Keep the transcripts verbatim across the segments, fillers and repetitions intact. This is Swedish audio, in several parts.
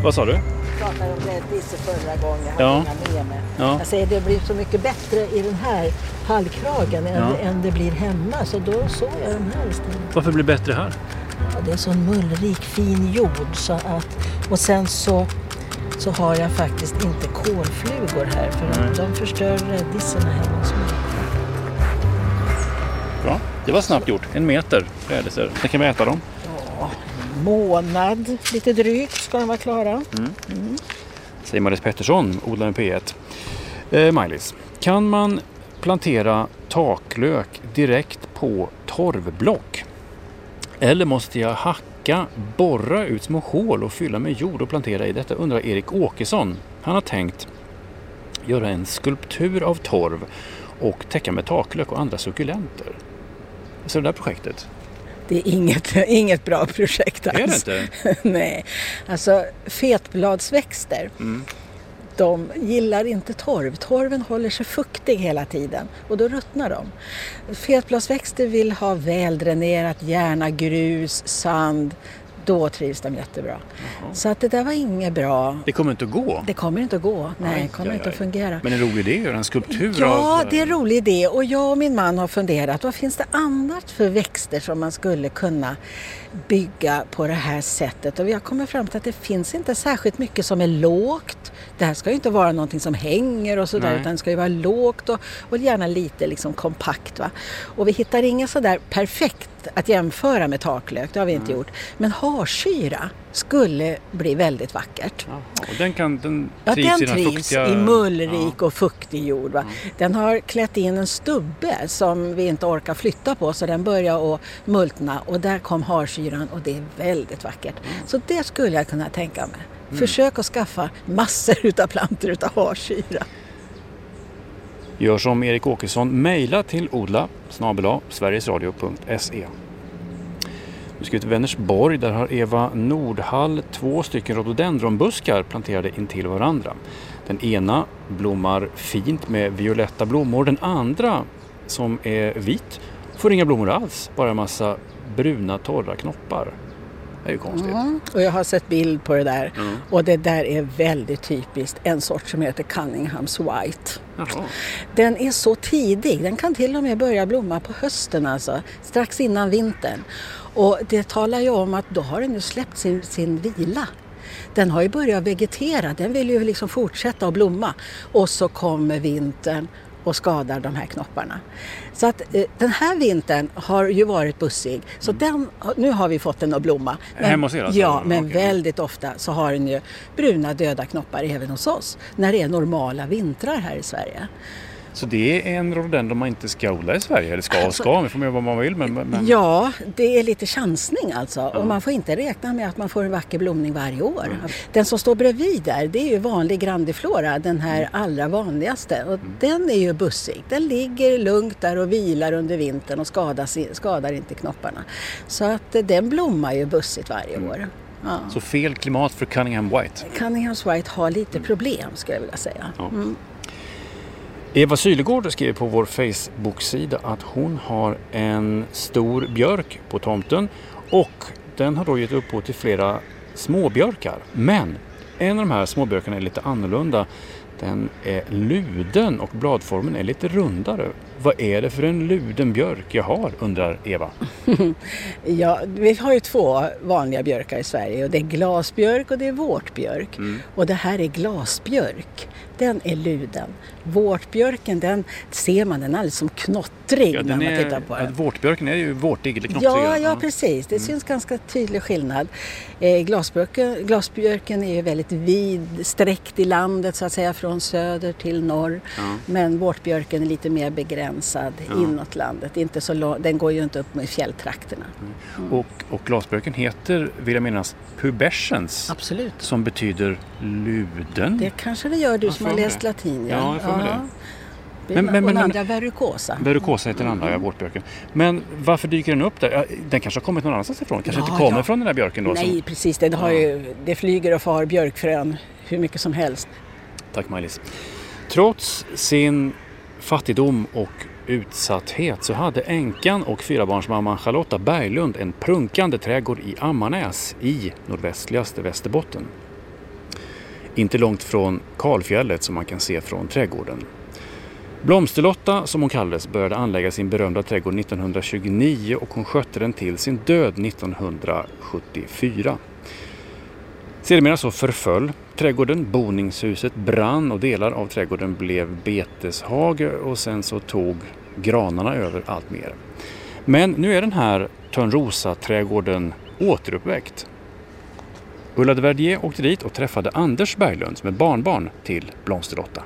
Vad sa du? Jag pratade om räddise förra gången. Jag Ja. hade inga med mig. Ja. Jag säger det blir så mycket bättre i den här hallkragen än, Ja. än det blir hemma. Så då såg jag den här istället. Varför blir det bättre här? Ja, det är sån mullrik, fin jord. Så att, och sen så, så har jag faktiskt inte kolflugor här. För Nej. de, de förstör räddiserna hemma hos mig. Bra. Det var snabbt gjort. En meter rädisor. Sen kan vi äta dem. Ja, månad, lite drygt ska de vara klara. Mm. Mm. Säger Maj-Lis Pettersson, odlaren P ett. Eh, Maj-Lis, kan man plantera taklök direkt på torvblock? Eller måste jag hacka, borra ut små hål och fylla med jord och plantera i detta, undrar Erik Åkesson. Han har tänkt göra en skulptur av torv och täcka med taklök och andra sukulenter. Så det där projektet? Det är inget, inget bra projekt alls. Är det inte? Nej, alltså fetbladsväxter, Mm. de gillar inte torv. Torven håller sig fuktig hela tiden och då ruttnar de. Fetbladsväxter vill ha väldränerat, gärna grus, sand. Då trivs de jättebra. Jaha. Så att det där var inget bra. Det kommer inte att gå. Det kommer inte att gå. Nej, Aj, det kommer aj, inte aj. att fungera. Men en rolig idé, göra en skulptur Ja, av... det är en rolig idé. Och jag och min man har funderat. Vad finns det annat för växter som man skulle kunna bygga på det här sättet? Och vi har kommit fram till att det finns inte särskilt mycket som är lågt. Det här ska ju inte vara någonting som hänger och sådär. Nej. Utan det ska ju vara lågt och, och gärna lite liksom kompakt. Va? Och vi hittar inget sådär perfekt att jämföra med taklök. Det har vi inte Mm. gjort. Men harsyra skulle bli väldigt vackert. Jaha, och den kan den Ja, trivs den i den trivs fuktiga... i mullrik Ja. och fuktig jord. Va? Mm. Den har klätt in en stubbe som vi inte orkar flytta på så den börjar att multna och där kom harsyran och det är väldigt vackert. Mm. Så det skulle jag kunna tänka mig. Försök att skaffa massor utav plantor utav harsyra. Gör som Erik Åkesson, mejla till odla snabel-a sverigesradio punkt se. Nu ska vi till Vänersborg, där har Eva Nordhall två stycken rhododendronbuskar planterade intill varandra. Den ena blommar fint med violetta blommor, den andra som är vit får inga blommor alls, bara en massa bruna torra knoppar. Det är ju konstigt. Mm. Och jag har sett bild på det där Mm. och det där är väldigt typiskt en sort som heter Cunningham's White. Jaha. Den är så tidig, den kan till och med börja blomma på hösten alltså, strax innan vintern. Och det talar ju om att då har den ju släppt sin, sin vila. Den har ju börjat vegetera, den vill ju liksom fortsätta att blomma. Och så kommer vintern och skadar de här knopparna. Så att eh, den här vintern har ju varit bussig. Så Mm. den, nu har vi fått den att blomma. Men, Hemma hos er alltså? Ja, men Okej. väldigt ofta så har den ju bruna döda knoppar även hos oss. När det är normala vintrar här i Sverige. Så det är en rhododendron man inte ska odla i Sverige? Eller ska och Alltså- ska, man får göra vad man vill. Men, men... Ja, det är lite chansning alltså. Ja. Och man får inte räkna med att man får en vacker blomning varje år. Mm. Den som står bredvid där, det är ju vanlig grandiflora, den här allra vanligaste. Och Mm. den är ju bussig. Den ligger lugnt där och vilar under vintern och skadas, skadar inte knopparna. Så att eh, den blommar ju bussigt varje Mm. år. Ja. Så fel klimat för Cunningham White. Cunningham's White har lite problem skulle jag vilja säga. Ja. Mm. Eva Sylegård skriver på vår Facebook-sida att hon har en stor björk på tomten och den har då gett upphov till flera småbjörkar. Men en av de här småbjörkarna är lite annorlunda. Den är luden och bladformen är lite rundare. Vad är det för en luden björk jag har, undrar Eva. Ja, vi har ju två vanliga björkar i Sverige och det är glasbjörk och det är vårtbjörk. Mm. Och det här är glasbjörk. Den är luden. Vårtbjörken, den ser man, den är alldeles som knottrig Ja, när den man är, tittar på den. att vårtbjörken är ju vårtig eller knottrig. Ja, ja, precis. Det syns ganska tydlig skillnad. Eh, glasbjörken, glasbjörken är ju väldigt vidsträckt i landet så att säga från söder till norr. Ja. Men vårtbjörken är lite mer begränsad Ja. inåt landet. Inte så lång, den går ju inte upp med fjälltrakterna. Och, och glasbjörken heter, vill jag minnas, pubescens. Absolut. Som betyder luden. Det kanske det gör du Jag som har får läst det. latin. Ja, jag får med det. Men, Men- men- och den men- andra verrucosa. Verrucosa heter den andra, ja, vårtbjörken. Men varför dyker den upp där? Ja, den kanske har kommit någon annanstans ifrån. Kanske Ja, inte kommer ja. från den här björken då. Nej, Som... precis. Det, har Ja. ju, det flyger och far björkfrön hur mycket som helst. Tack Maj-Lis. Trots sin fattigdom och utsatthet så hade änkan och fyrabarnsmamman Charlotta Berglund en prunkande trädgård i Ammarnäs i nordvästligaste Västerbotten. inte långt från Kalfjället som man kan se från trädgården. Blomsterlotta, som hon kallades, började anlägga sin berömda trädgård nittonhundratjugonio och hon skötte den till sin död nittonhundrasjuttiofyra. Sedermera så förföll trädgården, boningshuset brann och delar av trädgården blev beteshage och sen så tog granarna över allt mer. Men nu är den här Törnrosa-trädgården återuppväckt. Ulla de Verdier åkte dit och träffade Anders Berglund som är barnbarn till Blomsterlotta.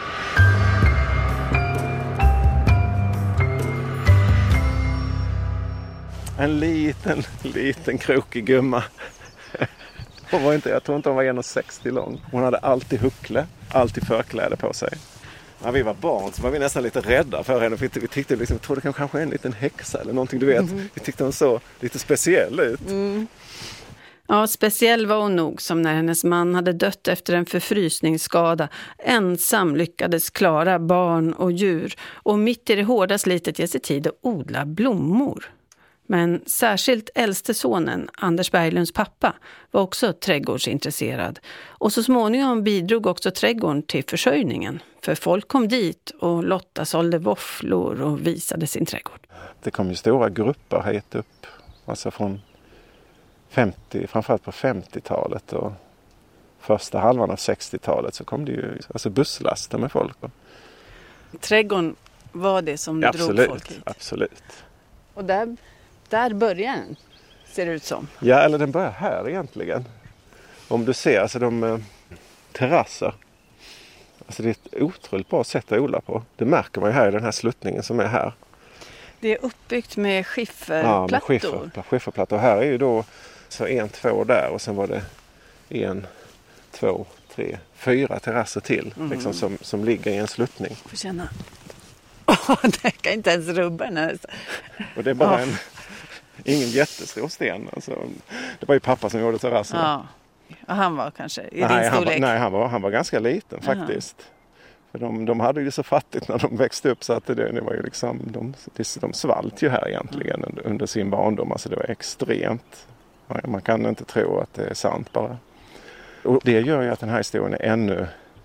En liten, liten krokig gumma. Hon var inte, jag tror inte hon var en komma sextio lång. Hon hade alltid huckle, alltid förkläde på sig. När vi var barn så var vi nästan lite rädda för henne. Vi tyckte liksom, vi trodde kanske en liten häxa eller någonting, du vet. Mm. Vi tyckte hon så lite speciell ut. Mm. Ja, speciell var hon nog som när hennes man hade dött efter en förfrysningsskada. Ensam lyckades klara barn och djur och mitt i det hårda slitet ge sig tid att odla blommor. Men särskilt äldste sonen, Anders Berglunds pappa, var också trädgårdsintresserad. Och så småningom bidrog också trädgården till försörjningen. För folk kom dit och Lotta sålde våfflor och visade sin trädgård. Det kom ju stora grupper hit upp. Alltså från femtio, framförallt på femtiotalet och första halvan av sextiotalet så kom det ju alltså busslaster med folk. Trädgården var det som ja, drog absolut, folk hit? Absolut. Och där... Där börjar den, ser det ut som. Ja, eller den börjar här egentligen. Om du ser, alltså de eh, terrasser. Alltså det är ett otroligt bra sätt att odla på. Det märker man ju här i den här sluttningen som är här. Det är uppbyggt med skifferplattor. Ja, med skiffer, skifferplattor. Och här är ju då så en, två där och sen var det en, två, tre, fyra terrasser till. Mm. Liksom som, som ligger i en sluttning. Får känna. Åh, det kan inte ens rubba den här. Och det är bara oh. en... Ingen jättestor sten. Alltså, det var ju pappa som gjorde terrassen. Ja. Och han var kanske i nej, din storlek? Han var, nej, han var, han var ganska liten faktiskt. Uh-huh. För de, de hade ju så fattigt när de växte upp så att det, det var ju liksom, de, de svalt ju här egentligen under, under sin barndom. Alltså det var extremt. Man kan inte tro att det är sant bara. Och det gör ju att den här historien är ännu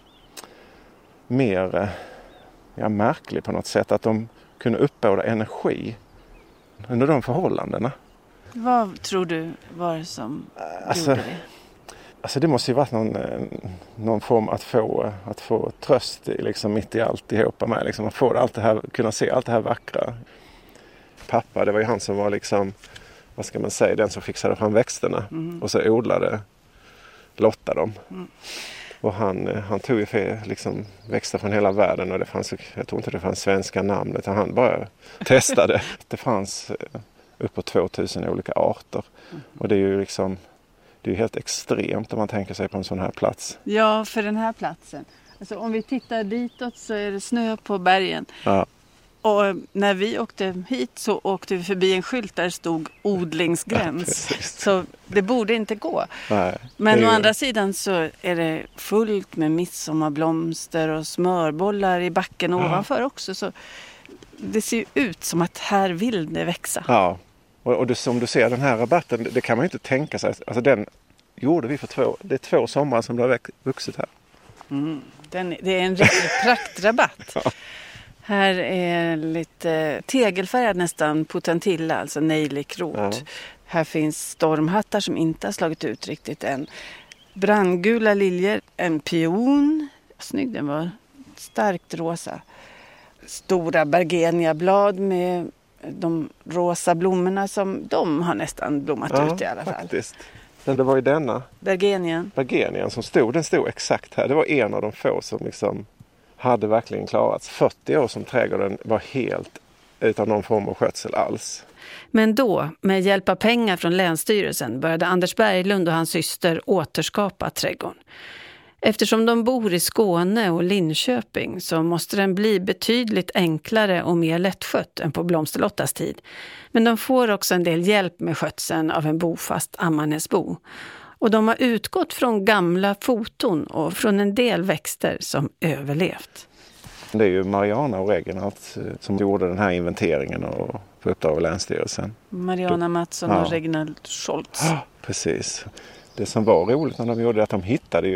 mer ja, märklig på något sätt. Att de kunde uppbåda energi under de förhållandena. Vad tror du var det som alltså, gjorde det? Alltså det måste ju varit någon, någon form att få, att få tröst i, liksom mitt i alltihopa med. Liksom att få allt det här, kunna se allt det här vackra. Pappa, det var ju han som var liksom, vad ska man säga, den som fixade fram växterna. Mm. Och så odlade Lotta dem. Mm. Och han, han tog ju för, liksom, växter från hela världen och det fanns, jag tror inte det fanns svenska namn utan han bara testade. Det fanns uppåt tvåtusen olika arter och det är ju liksom, det är helt extremt om man tänker sig på en sån här plats. Ja, för den här platsen. Alltså, om vi tittar ditåt så är det snö på bergen. Ja. Och när vi åkte hit så åkte vi förbi en skylt där det stod odlingsgräns. Ja, så det borde inte gå. Nej, men ju... å andra sidan så är det fullt med midsommarblomster och smörbollar i backen ja. Ovanför också. Så det ser ju ut som att här vill det växa. Ja, och, och det, som du ser den här rabatten, det kan man ju inte tänka sig. Alltså den gjorde vi för två, det är två sommar som det har vuxit här. Mm, den, det är en riktig praktrabatt. Ja. Här är lite tegelfärgad nästan potentilla, alltså nejlikrot. Ja. Här finns stormhattar som inte har slagit ut riktigt än. Brandgula liljor, en pion, snygg den var, starkt rosa. Stora bergeniablad med de rosa blommorna som de har nästan blommat ja, ut i alla fall. Faktiskt. Men det var ju denna. Bergenian. Bergenian som stod, den stod exakt här. Det var en av de få som liksom hade verkligen klarats. fyrtio år som trädgården var helt utan någon form av skötsel alls. Men då, med hjälp av pengar från Länsstyrelsen, började Anders Berglund och hans syster återskapa trädgården. Eftersom de bor i Skåne och Linköping så måste den bli betydligt enklare och mer lättskött än på Blomsterlottas tid. Men de får också en del hjälp med skötseln av en bofast Ammarnäsbo. Och de har utgått från gamla foton och från en del växter som överlevt. Det är ju Mariana och Reginald som gjorde den här inventeringen och på uppdrag av Länsstyrelsen. Mariana Mattsson ja. Och Reginald Scholz. Ja, precis. Det som var roligt när de gjorde det att de hittade ju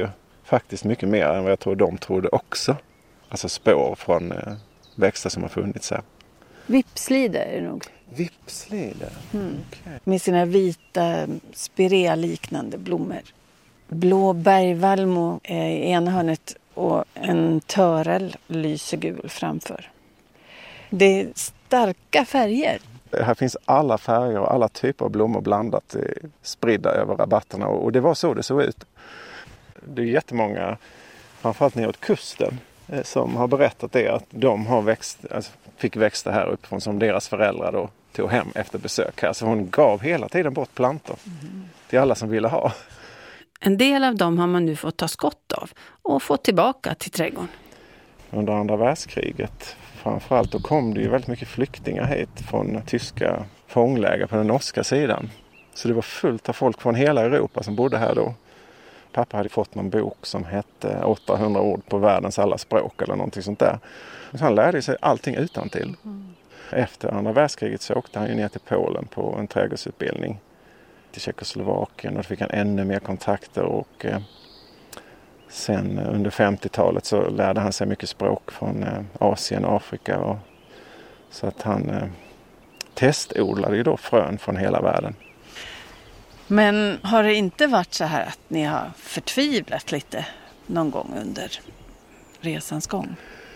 faktiskt mycket mer än vad jag tror de trodde också. Alltså spår från eh, växter som har funnits här. Vipslide är det nog. Vipslide? Mm. Okay. Med sina vita spirea-liknande blommor. Blå bergvalmo i ena hörnet och en törel lyser gul framför. Det är starka färger. Här finns alla färger och alla typer av blommor blandat spridda över rabatterna. Och det var så det såg ut. Det är jättemånga, framförallt neråt kusten, som har berättat det att de har växt, alltså fick växta här uppifrån som deras föräldrar då tog hem efter besök här. Så hon gav hela tiden bort plantor mm. till alla som ville ha. En del av dem har man nu fått ta skott av och fått tillbaka till trädgården. Under andra världskriget framförallt då kom det ju väldigt mycket flyktingar hit från tyska fångläger på den norska sidan. Så det var fullt av folk från hela Europa som bodde här då. Pappa hade fått någon bok som hette åttahundra ord på världens alla språk eller någonting sånt där. Så han lärde sig allting utantill. Mm. Efter andra världskriget så åkte han ju ner till Polen på en trädgårdsutbildning. Till Tjeckoslovakien och då fick han ännu mer kontakter och eh, sen under femtiotalet så lärde han sig mycket språk från eh, Asien och Afrika. Och, så att han eh, testodlade ju då frön från hela världen. Men har det inte varit så här att ni har förtvivlat lite någon gång under resans gång?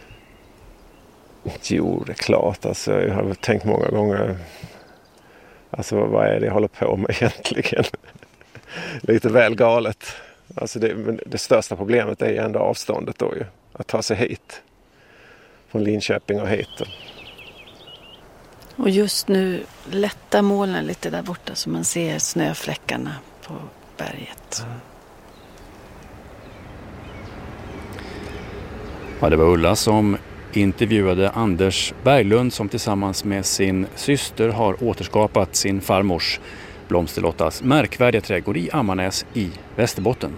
Jo, det är klart. Alltså, jag har tänkt många gånger, alltså vad är det jag håller på med egentligen? Lite väl galet. Alltså det, det största problemet är ju ändå avståndet då ju. Att ta sig hit. Från Linköping och hit. Och just nu lättar molnen lite där borta så man ser snöfläckarna på berget. Ja, det var Ulla som intervjuade Anders Berglund som tillsammans med sin syster har återskapat sin farmors Blomsterlottas märkvärdiga trädgård i Ammarnäs i Västerbotten.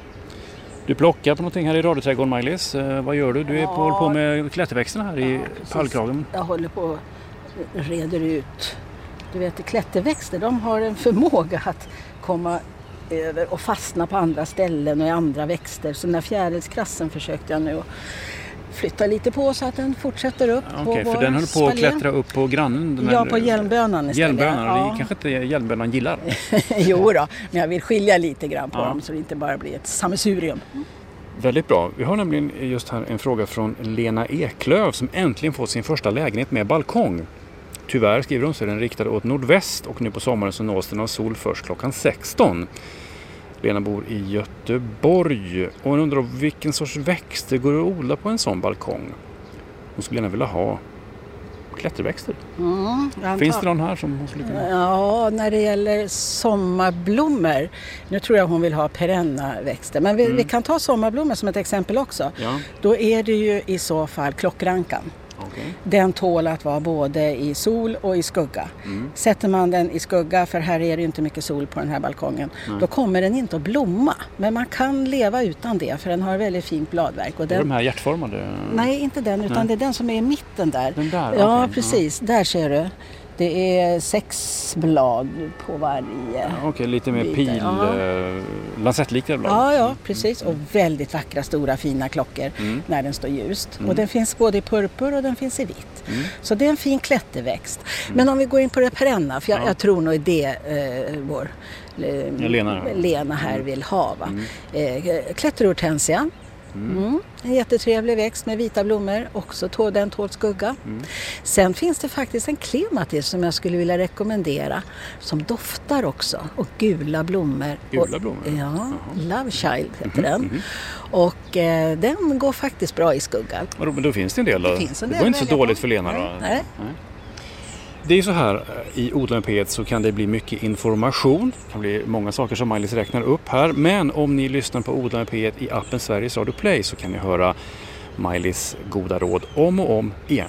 Du plockar på någonting här i radioträdgården, Maj-Lis. Eh, vad gör du? Du är ja, på, på med klätterväxterna här i ja, pallkragen. Jag håller på och reder ut. Du vet, klätterväxter, de har en förmåga att komma över och fastna på andra ställen och i andra växter. Så den där fjärilskrassen försökte jag nu flytta lite på så att den fortsätter upp. Okej, okay, för den höll på att klättra upp på grannen. Den ja, på hjälmbönan istället. Hjälmbönan, ja. Det kanske inte hjälmbönan gillar. Jo då, men jag vill skilja lite grann på ja. dem så det inte bara blir ett sammelsurium. Väldigt bra. Vi har nämligen just här en fråga från Lena Eklöv som äntligen fått sin första lägenhet med balkong. Tyvärr, skriver hon, så är den riktad åt nordväst och nu på sommaren så nås den av sol först klockan sexton. Lena bor i Göteborg och hon undrar vilken sorts växter går att odla på en sån balkong. Hon skulle gärna vilja ha klätterväxter. Mm, Finns det någon här som hon skulle kunna? Ja, när det gäller sommarblommor. Nu tror jag hon vill ha perenna växter. Men vi, mm. vi kan ta sommarblommor som ett exempel också. Ja. Då är det ju i så fall klockrankan. Okay. Den tål att vara både i sol och i skugga. Mm. Sätter man den i skugga, för här är det ju inte mycket sol på den här balkongen, mm. då kommer den inte att blomma. Men man kan leva utan det, för den har väldigt fint bladverk. Och den... Är de här hjärtformade? Nej, inte den, utan Nej. det är den som är i mitten där. Den där? Ja, okay. precis. Ja. Där ser du. Det är sex blad på varje. Ja, Okej, okay. lite mer bit. pil, ja. eh, lansettliknande blad. Ja, ja, precis. Och väldigt vackra, stora, fina klockor mm. när den står ljust. Mm. Och den finns både i purpur och den finns i vitt. Mm. Så det är en fin klätterväxt. Mm. Men om vi går in på det perenna, för jag, ja. jag tror nog det eh, vår eh, Lena. Lena här mm. vill ha. Va? Mm. Eh, klätterhortensia. Mm. Mm. En jättetrevlig växt med vita blommor. Också tål, den tål skugga. Mm. Sen finns det faktiskt en klematis som jag skulle vilja rekommendera. Som doftar också. Och gula blommor. Gula blommor? Och, ja, Jaha. Love Child heter mm. den. Mm. Och eh, den går faktiskt bra i skugga. Men då finns det en del. Då. Det, finns en del det var inte så dåligt på. för Lena. Nej. Då. Nej. Nej. Det är så här, i Odla med P ett så kan det bli mycket information. Det kan bli många saker som Maj-Lis räknar upp här. Men om ni lyssnar på Odla med P ett i appen Sveriges Radio Play så kan ni höra Maj-Lis goda råd om och om igen.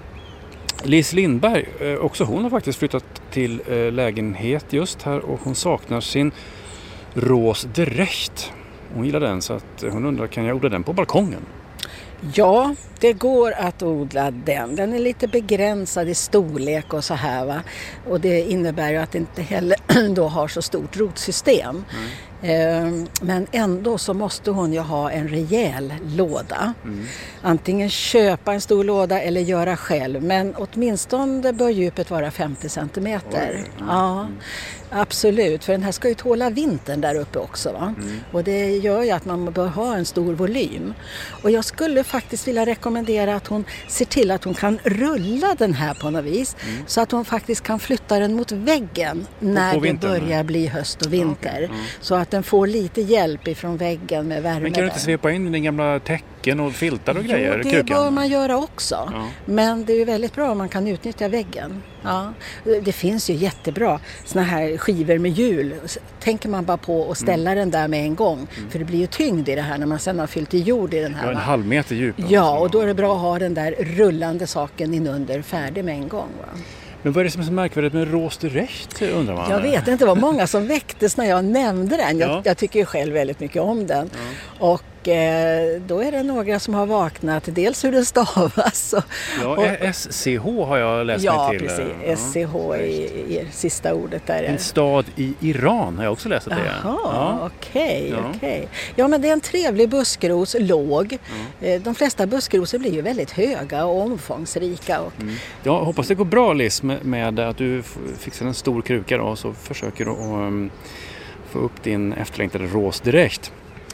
Lis Lindberg, också hon har faktiskt flyttat till lägenhet just här och hon saknar sin ros direkt. Hon gillar den så att hon undrar, kan jag odla den på balkongen? Ja, det går att odla den. Den är lite begränsad i storlek och så här, va. Och det innebär ju att det inte heller då har så stort rotsystem. Mm. Men ändå så måste hon ju ha en rejäl låda. Mm. Antingen köpa en stor låda eller göra själv. Men åtminstone bör djupet vara femtio centimeter. Mm. Ja, absolut. För den här ska ju tåla vintern där uppe också, va? Mm. Och det gör ju att man bör ha en stor volym. Och jag skulle faktiskt vilja rekommendera att hon ser till att hon kan rulla den här på något vis. Mm. Så att hon faktiskt kan flytta den mot väggen när det börjar bli höst och vinter. Okay. Mm. Så att den får lite hjälp ifrån väggen med värme. Men kan du inte svepa in den gamla täcken och filtar och jo, grejer? det kukan? Bör man göra också. Ja. Men det är ju väldigt bra om man kan utnyttja väggen. Ja. Det finns ju jättebra såna här skivor med hjul. Tänker man bara på att ställa mm. den där med en gång. Mm. För det blir ju tyngd i det här när man sedan har fyllt i jord i den här. Ja, en halv meter djup. Ja, och då är det bra att ha den där rullande saken inunder färdig med en gång, va? Men vad är det som är så märkvärdigt med Rose direkt, undrar man? Jag vet inte, det var många som väcktes när jag nämnde den. Jag, ja. jag tycker ju själv väldigt mycket om den. Ja. Och eh, då är det några som har vaknat, dels hur det stavas. Och, ja, och, S C H har jag läst ja, mig till. Precis. Ja, precis. S C H i, i sista ordet där. En stad i Iran har jag också läst det. Jaha, ja. okej, okay, ja. okej. Okay. Ja, men det är en trevlig buskros, låg. Ja. De flesta buskrosor blir ju väldigt höga och omfångsrika. Och... Mm. Jag hoppas det går bra, Liz, med, med att du fixar en stor kruka då, och så försöker du att um, få upp din efterlängtade ros direkt.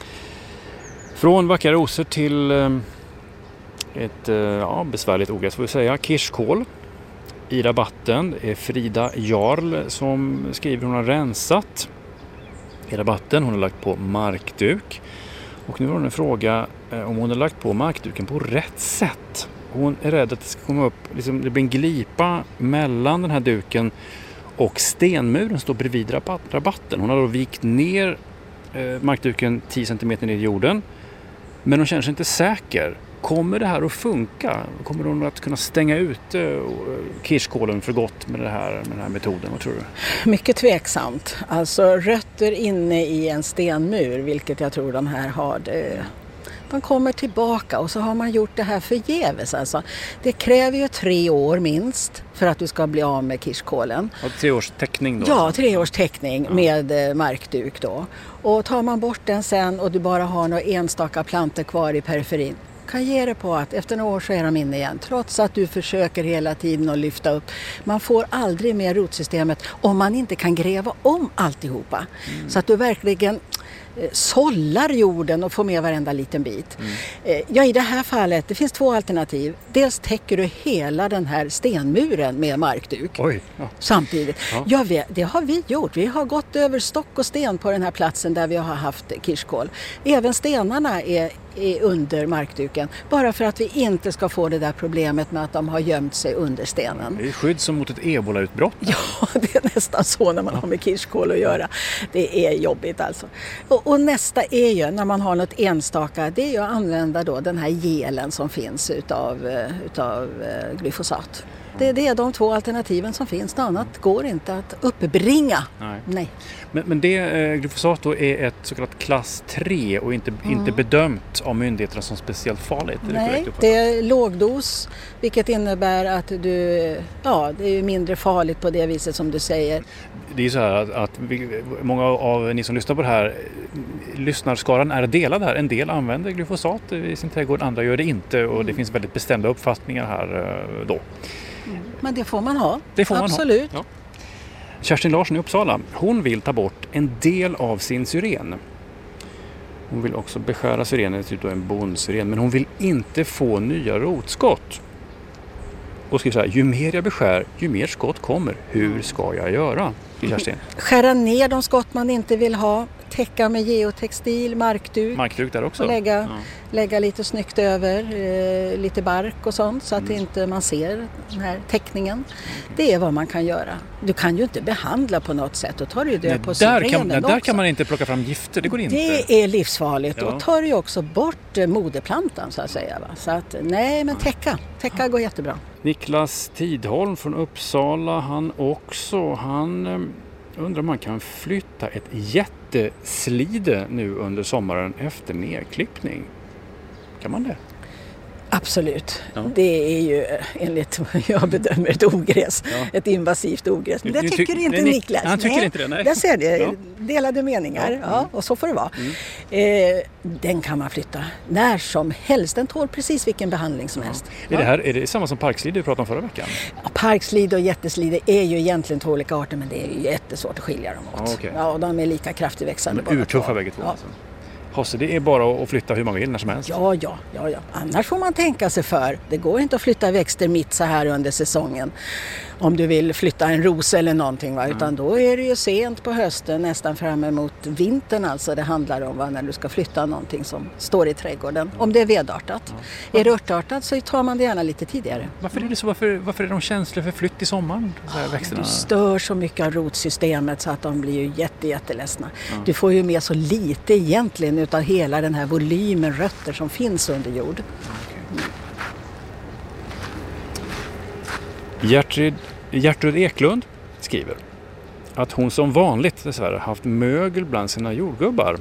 Från vackra rosor till um, ett uh, ja, besvärligt ogräs får vi säga, kirskål i rabatten. Det är Frida Jarl som skriver, hon har rensat i rabatten, hon har lagt på markduk och nu har hon en fråga eh, om hon har lagt på markduken på rätt sätt. Hon är rädd att det ska komma upp, liksom, det blir en glipa mellan den här duken och stenmuren står bredvid rabatten. Hon har då vikt ner eh, markduken tio centimeter ner i jorden, men hon känner sig inte säker. Kommer det här att funka? Kommer hon att kunna stänga ut kirskålen för gott med, det här, med den här metoden? Vad tror du? Mycket tveksamt. Alltså rötter inne i en stenmur, vilket jag tror de här har, det, de kommer tillbaka och så har man gjort det här förgäves. Alltså. Det kräver ju tre år minst för att du ska bli av med kirskålen. Och tre års täckning då? Ja, tre års täckning ja. med markduk då. Och tar man bort den sen och du bara har några enstaka plantor kvar i periferin, kan ge det på att efter några år så är de inne igen. Trots att du försöker hela tiden att lyfta upp. Man får aldrig med rotsystemet om man inte kan gräva om alltihopa. Mm. Så att du verkligen sållar jorden och får med varenda liten bit. Mm. Ja, i det här fallet, det finns två alternativ. Dels täcker du hela den här stenmuren med markduk. Oj, ja. Samtidigt. Ja. Ja, vi, det har vi gjort. Vi har gått över stock och sten på den här platsen där vi har haft kirskål. Även stenarna är, är under markduken. Bara för att vi inte ska få det där problemet med att de har gömt sig under stenen. Det är skydd som mot ett ebolautbrott. Ja, det är nästan så när man har med kirskål att göra. Det är jobbigt alltså. Och, och nästa är ju, när man har något enstaka, det är ju att använda då den här gelen som finns utav, utav glyfosat. Det, det är de två alternativen som finns. Något annat går inte att uppbringa. Nej. Nej. Men, men det eh, glyfosat då är ett så kallat klass tre och inte, mm. inte bedömt av myndigheterna som speciellt farligt. Är Nej, det, det är lågdos, vilket innebär att du, ja, det är mindre farligt på det viset som du säger. Det är så här att, att vi, många av ni som lyssnar på det här, lyssnarskaran är delad här. En del använder glyfosat i sin trädgård, andra gör det inte och mm. det finns väldigt bestämda uppfattningar här då. Men det får man ha. Det får Absolut. Man ha. Ja. Kerstin Larsson i Uppsala, hon vill ta bort en del av sin syren. Hon vill också beskära syrenen till en bondsyren, men hon vill inte få nya rotskott. Och skriver så här, ju mer jag beskär, ju mer skott kommer. Hur ska jag göra? Kerstin. Skära ner de skott man inte vill ha. Täcka med geotextil, markduk. Markduk där också. Och lägga, ja. lägga lite snyggt över, eh, lite bark och sånt så att mm. inte man ser den här täckningen. Mm. Det är vad man kan göra. Du kan ju inte behandla på något sätt. Då tar du ju död nej, på syrenen kan, nej, också. Där kan man inte plocka fram gifter, det går inte. Det är livsfarligt. Ja. Då tar du ju också bort eh, moderplantan så att säga. Va? Så att nej, men täcka. Täcka går jättebra. Niklas Tidholm från Uppsala, han också, han undrar om man kan flytta ett jätteslide nu under sommaren efter nedklippning. Kan man det? Absolut. Ja. Det är ju enligt vad jag bedömer ett ogräs. Ja. Ett invasivt ogräs. Men det Du- du tycker tyck- inte nej, Niklas. han tycker inte det, nej. Där ser du. Ja. Delade meningar. Ja. Ja. Mm. Och så får det vara. Mm. Eh, den kan man flytta när som helst. Den tål precis vilken behandling som helst. Är det här är det samma som parkslide du pratade om förra veckan? Ja, parkslide och jätteslide är ju egentligen två olika arter, men det är ju jättesvårt att skilja dem åt. Ja, okej. Ja, och de är lika kraftigt växande. De båda är urtuffa två. bägge två. Ja. Alltså. Hasse, det är bara att flytta hur man vill när som helst. Ja, ja, ja, ja. Annars får man tänka sig för. Det går inte att flytta växter mitt så här under säsongen. Om du vill flytta en ros eller någonting, va? Utan då är det ju sent på hösten, nästan fram emot vintern alltså det handlar om, va? När du ska flytta någonting som står i trädgården. Om det är vedartat. Ja. Är det örtartat så tar man det gärna lite tidigare. Varför är det så? Varför, varför är de känsliga för flytt i sommaren? Så här växterna? Du stör så mycket av rotsystemet så att de blir ju jätte, jätteledsna. Ja. Du får ju med så lite egentligen utav hela den här volymen rötter som finns under jord. Gertrud, Gertrud Eklund skriver att hon som vanligt dessvärre haft mögel bland sina jordgubbar.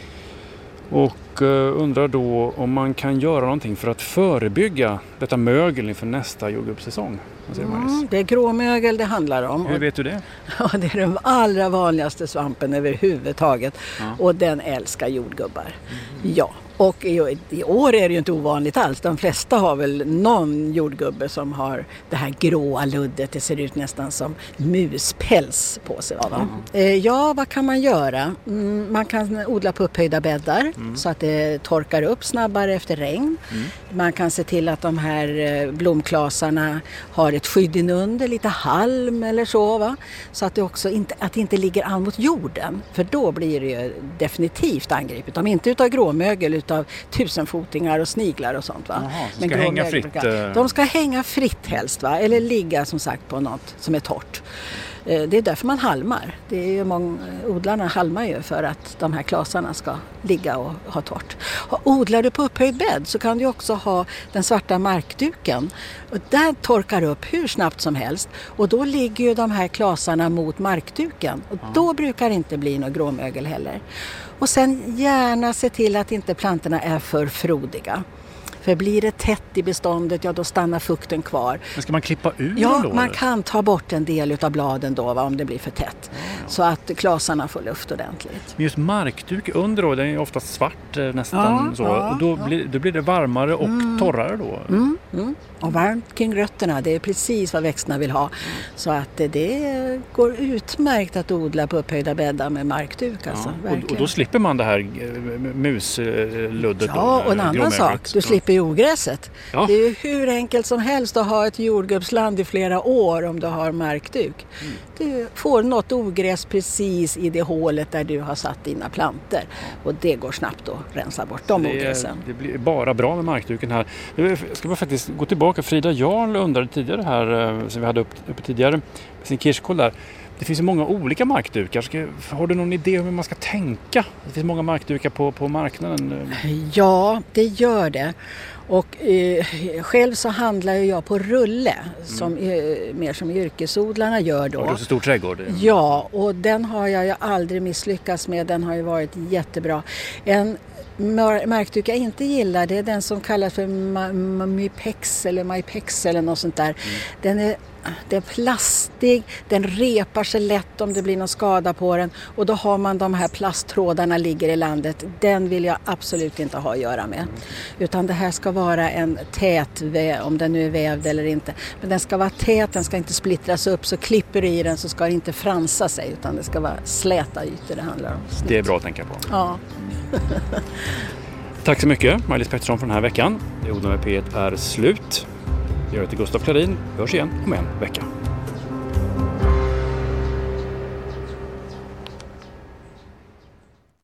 Och uh, undrar då om man kan göra någonting för att förebygga detta mögel inför nästa jordgubbssäsong. Vad säger Maris? Mm, det är gråmögel det handlar om. Hur vet du det? Ja, det är den allra vanligaste svampen överhuvudtaget. Ja. Och den älskar jordgubbar. Mm. Ja, och i, i år är det ju inte ovanligt alls. De flesta har väl någon jordgubbe som har det här gråa luddet. Det ser ut nästan som muspäls på sig. Va? Mm. Eh, ja, vad kan man göra? Mm, man kan odla på upphöjda bäddar mm. så att det torkar upp snabbare efter regn. Mm. Man kan se till att de här blomklasarna har ett skydd inunder, lite halm eller så, va? Så att det också inte, att det inte ligger an mot jorden. För då blir det ju definitivt angripet. De inte utav gråmögel, utav tusenfotingar och sniglar och sånt. Va? Jaha, så ska hänga fritt. Brukar, de ska hänga fritt helst, va? Eller ligga som sagt på något som är torrt. Det är därför man halmar. Det är ju många, odlarna halmar ju för att de här klasarna ska ligga och ha torrt. Odlar du på upphöjd bädd så kan du också ha den svarta markduken. Och där torkar upp hur snabbt som helst. Och då ligger ju de här klasarna mot markduken. Och då brukar det inte bli något gråmögel heller. Och sen gärna se till att inte plantorna är för frodiga. För blir det tätt i beståndet, ja då stannar fukten kvar. Men ska man klippa ur ja, dem då? man eller? kan ta bort en del av bladen då, va, om det blir för tätt. Ja, ja. Så att klasarna får luft ordentligt. Men just markduk under då, den är oftast svart nästan ja, så. Ja, och då, ja. blir, då blir det varmare och mm. torrare då? Mm, mm. Och varmt kring rötterna, det är precis vad växterna vill ha. Mm. Så att det går utmärkt att odla på upphöjda bäddar med markduk. Alltså, ja. och, och då slipper man det här musluddet. Ja, då, och en annan sak, du slipper ju ogräset. Ja. Det är ju hur enkelt som helst att ha ett jordgubbsland i flera år om du har markduk. Mm. Du får något ogräs precis i det hålet där du har satt dina planter. Och det går snabbt att rensa bort de det, ogräsen. Det blir bara bra med markduken här. Nu ska vi faktiskt gå tillbaka. Frida Jarl undrade tidigare här, som vi hade uppe upp tidigare, med sin kirskål där. Det finns ju många olika markdukar. Ska, har du någon idé om hur man ska tänka? Det finns många markdukar på, på marknaden. Ja, det gör det. Och eh, själv så handlar jag på rulle, som, eh, mer som yrkesodlarna gör då. Och du har så stor trädgård. Ja, och den har jag ju aldrig misslyckats med. Den har ju varit jättebra. En markduk jag inte gillar, det är den som kallas för Mypex eller Mypex eller något sånt där. Mm. Den är Den är plastig, den repar sig lätt om det blir någon skada på den. Och då har man de här plasttrådarna ligger i landet. Den vill jag absolut inte ha att göra med. Utan det här ska vara en tät, om den nu är vävd eller inte. Men den ska vara tät, den ska inte splittras upp. Så klipper du i den så ska det inte fransa sig. Utan det ska vara släta ytor det handlar om. Det är bra att tänka på. Ja. Tack så mycket, Maj-Lis Pettersson, för den här veckan. Odla med P ett är slut. Jag heter Gustav Klarin. Vi hörs igen om en vecka.